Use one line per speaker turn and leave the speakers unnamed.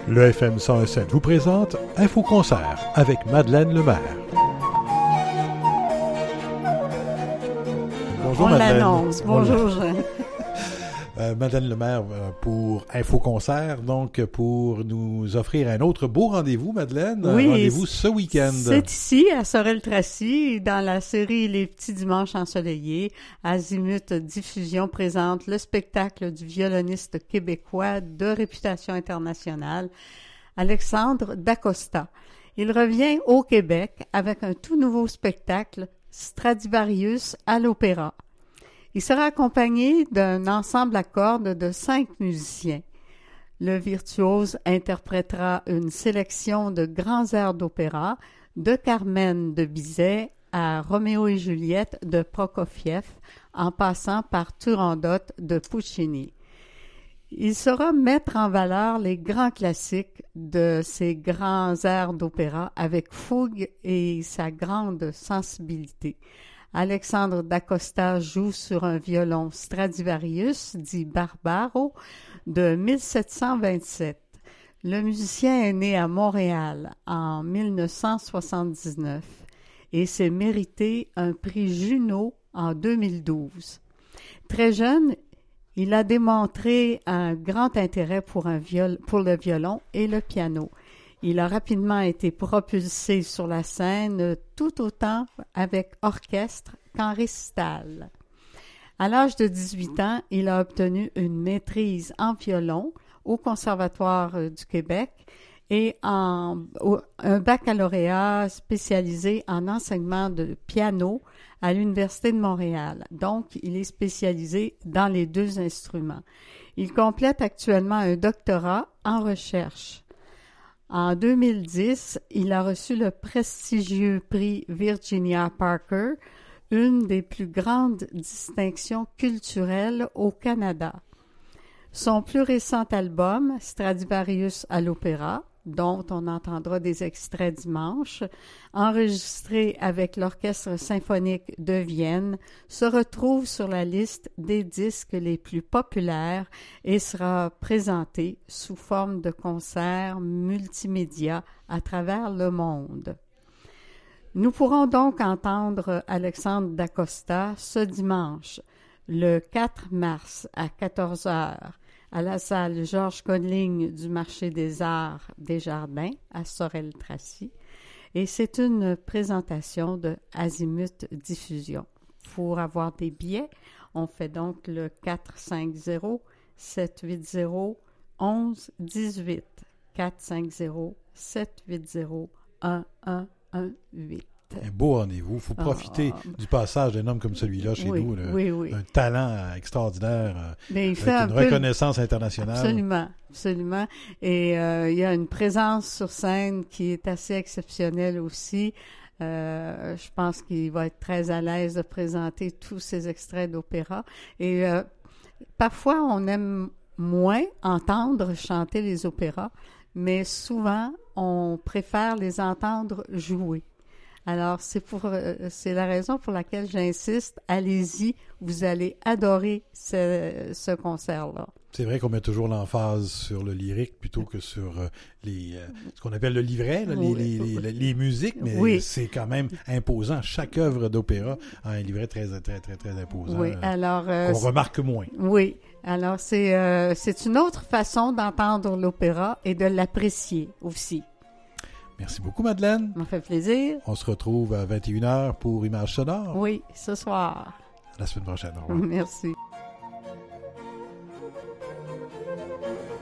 Le FM 101.7 vous présente Info Concert avec Madeleine Lemaire. Bonjour
On
Madeleine.
l'annonce. Bonjour Jean.
Madeleine Lemaire pour Info Concert, donc pour nous offrir un autre beau rendez-vous, Madeleine.
Oui,
rendez-vous ce week-end.
C'est ici, à Sorel-Tracy, dans la série Les Petits Dimanches Ensoleillés. Azimut Diffusion présente le spectacle du violoniste québécois de réputation internationale, Alexandre Dacosta. Il revient au Québec avec un tout nouveau spectacle, Stradivarius à l'opéra. Il sera accompagné d'un ensemble à cordes de 5 musiciens. Le virtuose interprétera une sélection de grands airs d'opéra, de Carmen de Bizet à Roméo et Juliette de Prokofiev, en passant par Turandot de Puccini. Il saura mettre en valeur les grands classiques de ces grands airs d'opéra avec fougue et sa grande sensibilité. Alexandre Dacosta joue sur un violon Stradivarius, dit Barbaro, de 1727. Le musicien est né à Montréal en 1979 et s'est mérité un prix Juno en 2012. Très jeune, il a démontré un grand intérêt pour le violon et le piano. Il a rapidement été propulsé sur la scène tout autant avec orchestre qu'en récital. À l'âge de 18 ans, il a obtenu une maîtrise en violon au Conservatoire du Québec et un baccalauréat spécialisé en enseignement de piano à l'Université de Montréal. Donc, il est spécialisé dans les deux instruments. Il complète actuellement un doctorat en recherche. En 2010, il a reçu le prestigieux prix Virginia Parker, une des plus grandes distinctions culturelles au Canada. Son plus récent album, Stradivarius à l'opéra, dont on entendra des extraits dimanche, enregistré avec l'Orchestre symphonique de Vienne, se retrouve sur la liste des disques les plus populaires et sera présenté sous forme de concerts multimédia à travers le monde. Nous pourrons donc entendre Alexandre Dacosta ce dimanche, le 4 mars à 14 heures, à la salle Georges Conling du Marché des Arts des Jardins à Sorel-Tracy. Et c'est une présentation de Azimut Diffusion. Pour avoir des billets, on fait donc le 450-780-1118. 450-780-1118.
Un beau rendez-vous. Il faut profiter du passage d'un homme comme celui-là chez nous. Un talent extraordinaire, avec une reconnaissance internationale.
Absolument. Et il y a une présence sur scène qui est assez exceptionnelle aussi. Je pense qu'il va être très à l'aise de présenter tous ces extraits d'opéra. Et parfois, on aime moins entendre chanter les opéras, mais souvent, on préfère les entendre jouer. Alors, c'est la raison pour laquelle j'insiste. Allez-y, vous allez adorer ce concert-là.
C'est vrai qu'on met toujours l'emphase sur le lyrique plutôt que sur ce qu'on appelle le livret, là, les musiques, mais c'est quand même imposant. Chaque œuvre d'opéra a un livret très, très, très, très imposant.
Oui, alors
qu'on remarque moins.
Oui, alors c'est une autre façon d'entendre l'opéra et de l'apprécier aussi.
Merci beaucoup, Madeleine.
Ça m'a fait plaisir.
On se retrouve à 21h pour Images sonores.
Oui, ce soir.
À la semaine prochaine. Au revoir.
Merci.